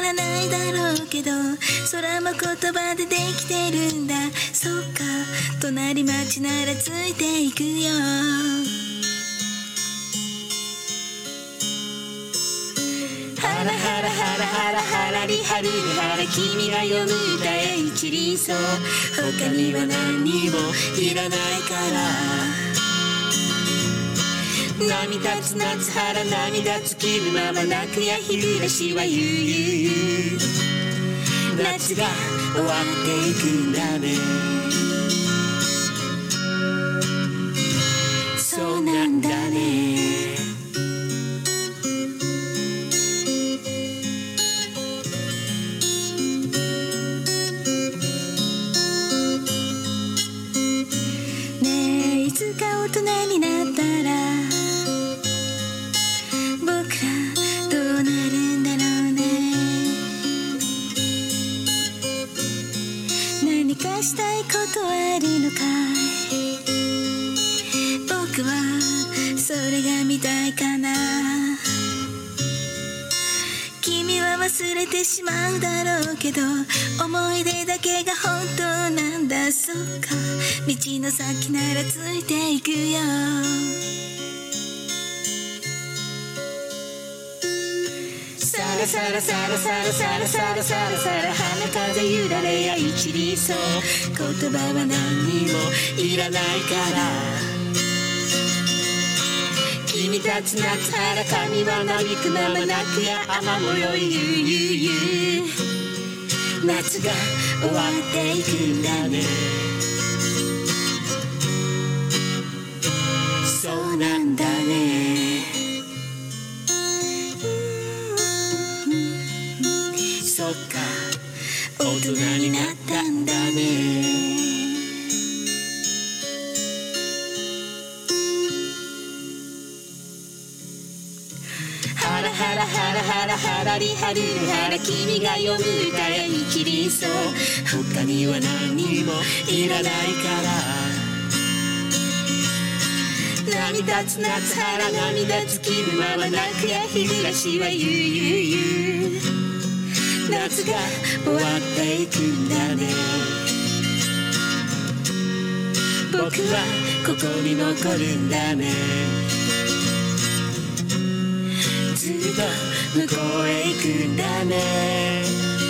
らないだろうけど、空も言葉でできてるんだ。そっか、隣町ならついていくよ。ハラハラハラハラハラリハルリハラ、君が読む歌へ一輪草、他には何にもいらないから。波立つ夏原涙尽きるまま泣くや日暮らしは悠々、夏が終わっていくんだね。そうなんだね。ねえ、いつか大人になったらしたいことあるのかい。僕はそれが見たいかな。君は忘れてしまうだろうけど、思い出だけが本当なんだ。そっか、道の先ならついていくよ。サラサラサラサラサラサラサラサラ、花風揺られや一輪草、言葉は何にもいらないから。君たち夏原髪はなびくまま泣くや雨模様ゆう夏が終わっていくんだね。そうなんだね。そっか、大人になったんだね。ハラハラハラハラハラリハルリハラ、君が読む歌や一輪草、他には何にもいらないから。波立つ夏原涙尽きるまま泣くや日暮らしは悠々、夏が終わっていくんだね。僕はここに残るんだね。ずっと向こうへ行くんだね。